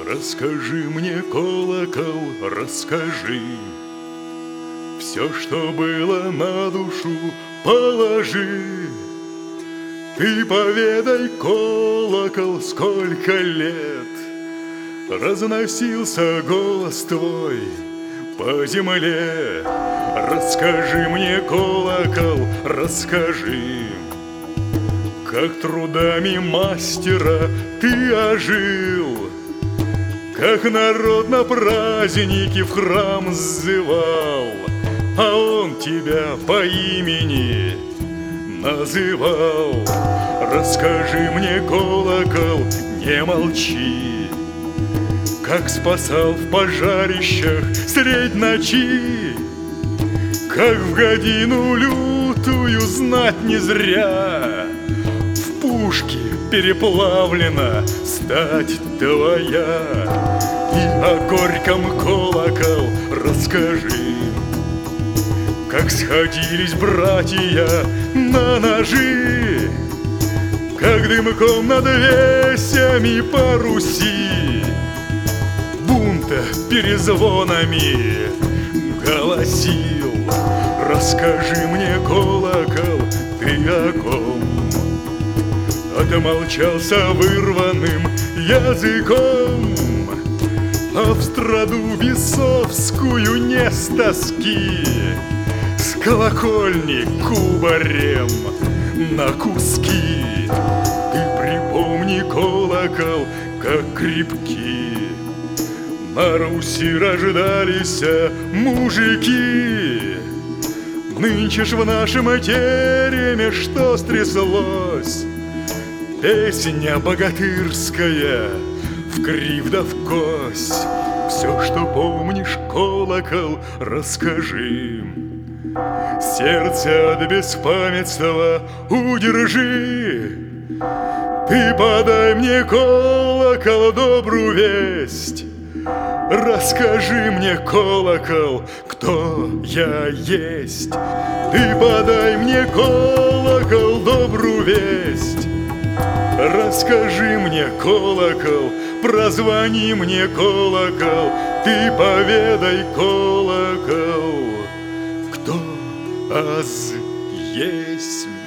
Расскажи мне, колокол, расскажи. Все, что было на душу, положи. Ты поведай, колокол, сколько лет разносился голос твой по земле. Расскажи мне, колокол, расскажи, как трудами мастера ты ожил, как народ на праздники в храм сзывал, а он тебя по имени называл. Расскажи мне, колокол, не молчи, как спасал в пожарищах средь ночи, как в годину лютую знать не зря в пушке переплавлена стать твоя. И о горьком, колокол, расскажи, как сходились братья на ножи, как дымком над весями по Руси бунта перезвонами голосил. Расскажи мне, колокол, ты о ком отмолчался вырванным языком, а в страду бесовскую не с тоски с колокольни кубарем на куски. Ты припомни, колокол, как крепки на Руси рождались мужики. Нынче ж в нашем тереме что стряслось? Песня богатырская вкрив да вкось. Все, что помнишь, колокол, расскажи. Сердце от беспамятства удержи. Ты подай мне, колокол, добрую весть. Расскажи мне, колокол, кто я есть. Ты подай мне, колокол, добрую весть. Расскажи мне, колокол, прозвони мне, колокол. Ты поведай, колокол, кто аз есть.